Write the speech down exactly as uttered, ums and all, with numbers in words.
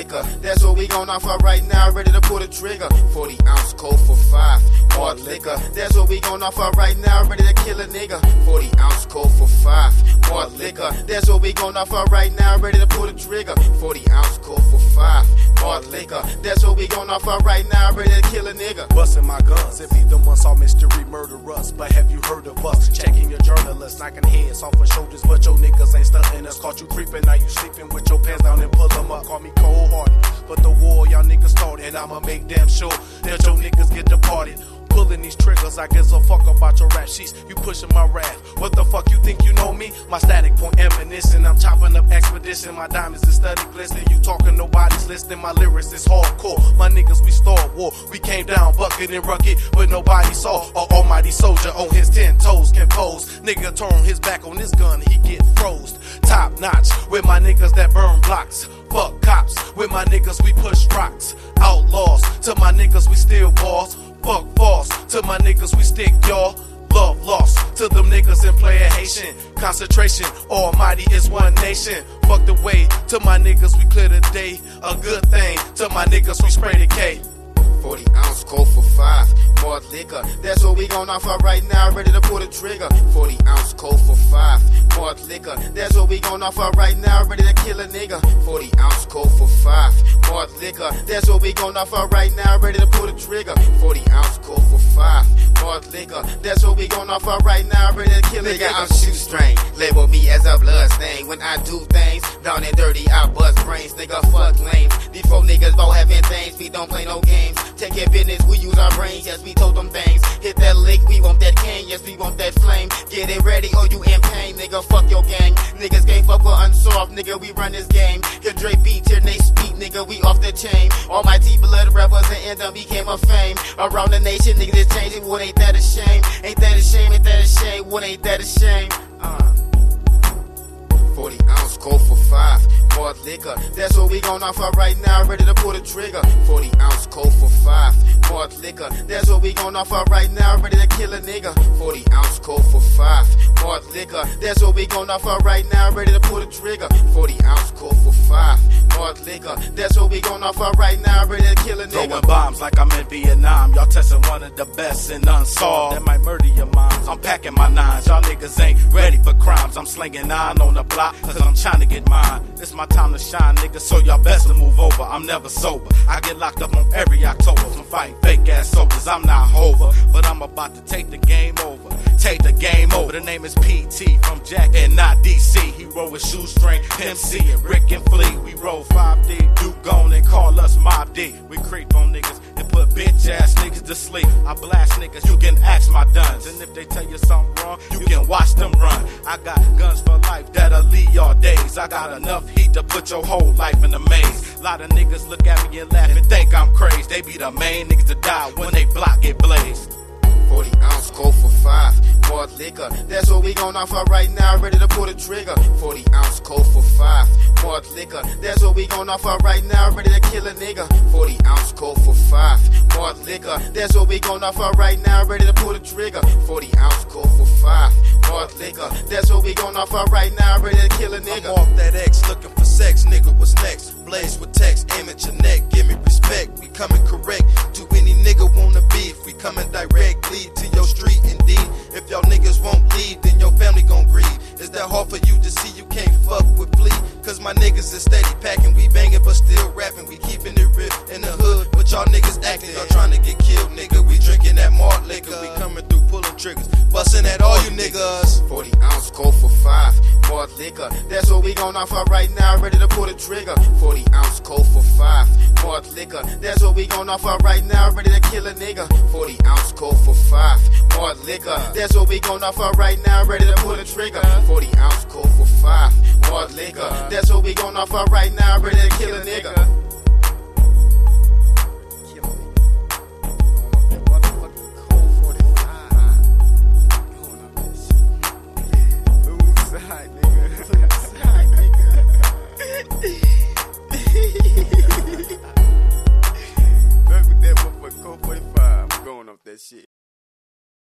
liquor. That's what we gon' offer right now, ready to pull the trigger. forty ounce cold for five. Hard liquor. That's what we gon' offer right now, ready to kill a nigga. forty ounce cold for five. Hard liquor. That's what we gon' offer right now, ready to pull the trigger. forty ounce cold for five. Hard liquor. That's what we gon' offer right now, ready to kill a nigga. Busting my guns, it be the unsolved mystery murder us. But have you heard of us? Checking your journalists, knocking heads off of shoulders, but your niggas ain't stunting us. Caught you creeping, now you sleeping with your pants down and pull them up. Call me cold hearted, but the war y'all niggas started, and I'ma make damn sure that your niggas get departed. Pulling these triggers, I gives a fuck about your rap sheets. You pushing my wrath. What the fuck you think you know me? My static point ammunition. I'm chopping up expedition. My diamonds is steady glistening. You talking, nobody's listening. My lyrics is hardcore. My niggas, we start war. We came down bucket and rugged, but nobody saw. A almighty soldier on his ten toes can pose. Nigga turn his back on his gun, he get froze. Top notch with my niggas that burn blocks. Fuck cops with my niggas, we push rocks. Outlaws to my niggas, we steal balls. Fuck false, to my niggas we stick y'all. Love lost, to them niggas in player Haitian. Concentration, almighty is one nation. Fuck the way, to my niggas we clear the day. A good thing, to my niggas we spray the K. forty ounce cold for five. More liquor. That's what we gon' offer right now, ready to pull the trigger. forty ounce cold for five. More liquor. That's what we gon' offer right now, ready to kill a nigga. forty ounce cold for five. More liquor. That's what we gon' offer right now, ready to pull the trigger. forty ounce cold for five. More liquor. That's what we gon' offer right now, ready to kill a nigga. I'm shoestring. Label me as a blood stain. When I do things down and dirty, I bust brains. Nigga, fuck lames. These four niggas bout having things. We don't play no games. Take care of business, we use our brains. Yes, we told them things. Hit that lick, we want that cane. Yes, we want that flame. Get it ready or you in pain. Nigga, fuck your gang. Niggas can't fuck with unsolved. Nigga, we run this game. Here Dre beats, here they speak. Nigga, we off the chain. Almighty blood rappers and end up became a fame. Around the nation, niggas is changing. What ain't that a shame? Ain't that a shame? Ain't that a shame? What ain't that a shame? Uh. forty ounce cold for five. More liquor. That's what we gon' offer right now, ready to pull the trigger. forty ounce cold for five. More liquor. That's what we gon' offer right now, ready to kill a nigga. forty ounce cold for five. More liquor. That's what we gon' offer right now, ready to pull the trigger. forty ounce cold for five. More liquor. That's what we gon' offer right now, ready to kill a nigga. Throwing bombs like I'm in Vietnam. Y'all testing one of the best and unsolved. That might murder your moms. I'm packing my nines. Y'all niggas ain't ready for crimes. I'm slinging nine on the block, cause I'm trying to get mine. It's my time to shine, nigga, so y'all best to move over. I'm never sober. I get locked up on every October from fighting fake ass soldiers. I'm not Hover, but I'm about to take the game over. Take the game over. The name is P T from Jack and not D C. He roll with Shoestring, Pimp C, and Rick and Flea. We roll five D. You gone and call us Mob D. We creep on niggas and put bitch ass niggas to sleep. I blast niggas, you can ask my duns. And if they tell you something wrong, you can watch them run. I got guns for life that'll lead y'all days. I got enough heat to put your whole life in a maze. Lot of niggas look at me and laugh and think I'm crazy. They be the main niggas to die when they block get blazed. forty ounce cold for five. More liquor. That's what we gon' offer right now, ready to pull the trigger. forty ounce cold for five. More liquor. That's what we gon' offer right now, ready to kill a nigga. forty ounce cold for five. More liquor. That's what we gon' offer right now, ready to pull the trigger. forty ounce cold for five. More liquor. That's what we gon' offer right now, ready to kill a nigga. I'm off that X, looking for sex, nigga, what's next? Blaze with text, aim at your neck, give me respect. We coming correct, to any nigga wanna beef. We coming direct, lead to your street indeed. If y'all niggas won't leave, then your family gon' grieve. Is that hard for you to see? You can't fuck with Flea. Cause my niggas is steady packing, we banging but still rapping. We keeping it real in the hood, but y'all niggas acting. Y'all trying to get killed, nigga. We drinking that malt liquor. We coming through pulling triggers, busting at all you niggas. forty ounce cold for five. More liquor. That's what we gon' offer right now, ready to pull the trigger. forty ounce cold for five. More liquor. That's what we gon' offer right now, ready to kill a nigga. forty ounce cold for five. More liquor. That's what we gon' offer right now, ready to pull the trigger. forty ounce cold for five. More liquor. That's what we gon' offer right now, ready to kill a nigga.